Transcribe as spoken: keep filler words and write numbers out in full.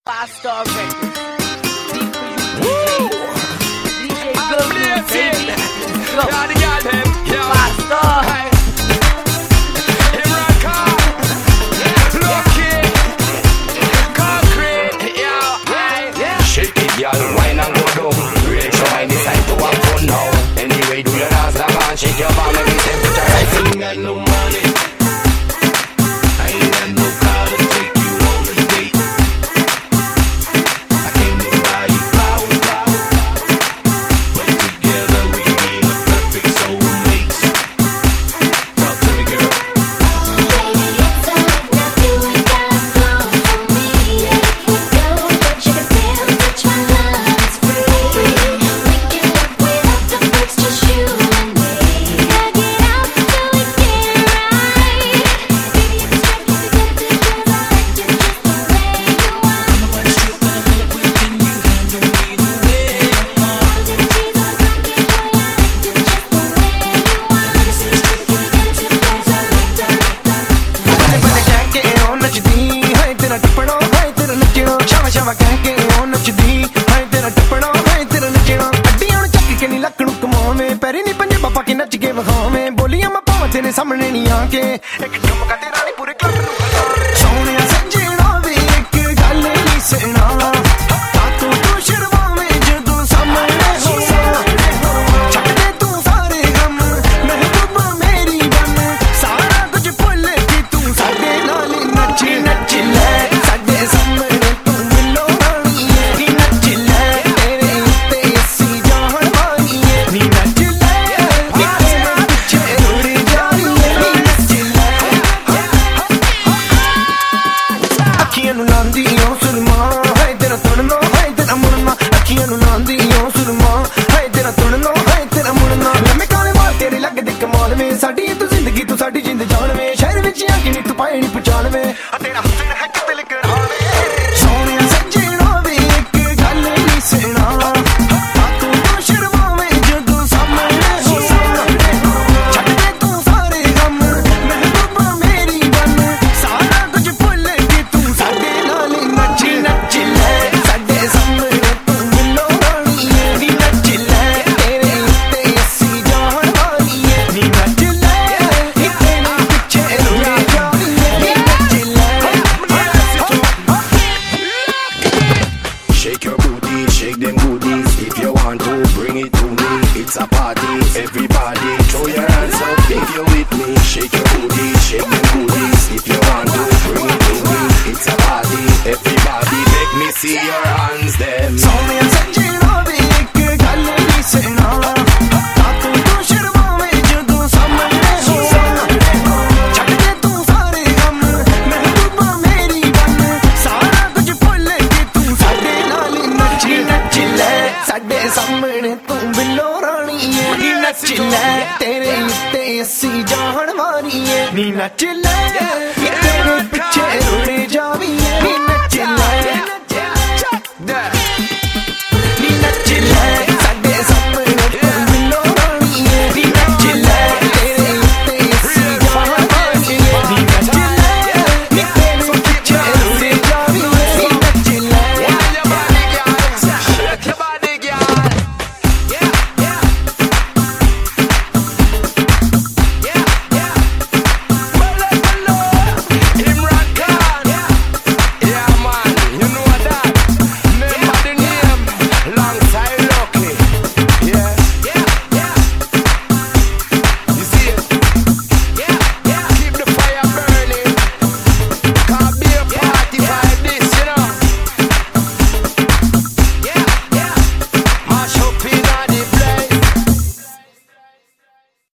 Five-star records. Deep for you, D J. D J Good News, baby. Go. Five-star. Shake it, y'all, wine and go down. Relax your mind, it's time to have fun now. Anyway, do your dance, la man, shake your bum, every temperature. I ain't got no money, I ain't got no car to take you on a date. I came to buy you flowers, flowers, but together we be the perfect soulmates. Talk to me, girl. Baby, it's alright, now you ain't gotta flow for me. Let it go, but you can feel, touch my love, it's free. We can work without the breaks, just you and me. Back it out till we get it right. Baby, it's straight, keep it good, because I like you just the way you are. Nobody's stripping a minute within you, handle me the way you are. All the cheese on the drunken boy, I like you just the way you are. You say it's straight, keep it good, because I like that, like that. बड़े बड़े कह के ओ नचदी है तेरा टपड़ा है तेरा नचना शावा शावा कह के ओ नचदी है तेरा टपड़ा है तेरा नचना अड्डियां नु चक के नी लकड़ू कमावे पैरी नी पंजे पापा के नच के वखावे बोलियां मैं पावां तेरे सामने नी आके एक ठुमका तेरा नी पूरे क्लब नु हिलावे सोहणिया सजना वे एक गल नी सुना तातों तू शर्मावे जदों सामने होसा छੱਡ दे तू सारे गम महबूबा मेरी बन सारा कुछ भुੱਲ के तू साडे नाल नच नच ले साडे सामने तू मिलो राणीए नी नच ले तेरे उत्ते अस्सी जान वालीए नी नच ले नी तेरे पिछे उड़ जाईए नी नच ले अखियां नु लांदी ओ सुरमा है तेरा तुड़ना है तेरा मुड़ना अखियां नु लांदी ओ सुरमा है तेरा तुड़ना है तेरा मुड़ना लम्मे काले वाल तेरे लगदे कमाल में साडी तू जिंदगी तू साडी जिंद जान में शहर विच आके नी तू पाए नी पहचान में आ तेरा हुस्न है कि दिल करावे सोहणिया सजना वे एक गल नी सुना तातों तू शर्मावे जदों सामने होसा छੱਡ दे तू सारे गम महबूबा मेरी बन सारा कुछ भुੱਲ के तू साडे नाल नच नच ले साडे सामने तू मिलो राणीए नी नच ले तेरे उत्ते अस्सी जान वालीए नी नच ले नी तेरे पिछे उड़ जाईए नी नच ले Shake your booty, shake them goodies. If you want to, bring it to me. It's a party, everybody throw your hands up if you're with me. Shake your booty, shake them goodies. If you want to, bring it to me. It's a party, everybody make me see your hands them. सोहणिया सजना वे एक गल नी सुना तातों तू शर्मावे जदों सामने होसा छੱਡ दे तू सारे गम महबूबा मेरी बन सारा कुछ भुੱਲ के तू साडे नाल नच नच ले साडे सामने तू बिल्लो राणीए नी नच ले तेरे उत्ते अस्सी जान वालीए नी नच ले नी तेरे पिछे उड़ जावीए नी